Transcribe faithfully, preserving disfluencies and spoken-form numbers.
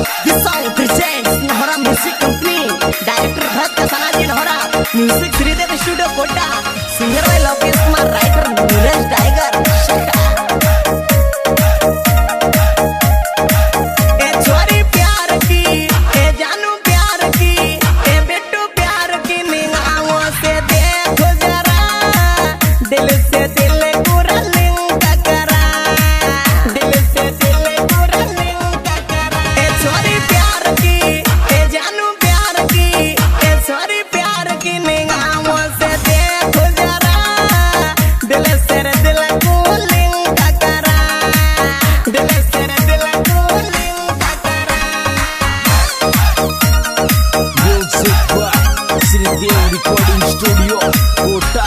This song presents Nahara Music Company. Director Bharat Kasanaji Nahara. Music Sridev Studio Kota. Singer by Lokesh Kumar. Writer Neeraj Tiger. ए छोरी प्यार की, ए जानू प्यार की, ए बेटू प्यार की निगाहों से देखो जरा, दिल से दिल पूरा लिंक करा, दिल से दिल पूरा लिंक करा। ए छोरी प्यार की, ए जानू प्यार की, ए छोरी प्यार की निगाहों से देखो जरा, दिल से दिल को लिंक करा, दिल से दिल को लिंक करा। Music by Sridev Recording Studio, Kota.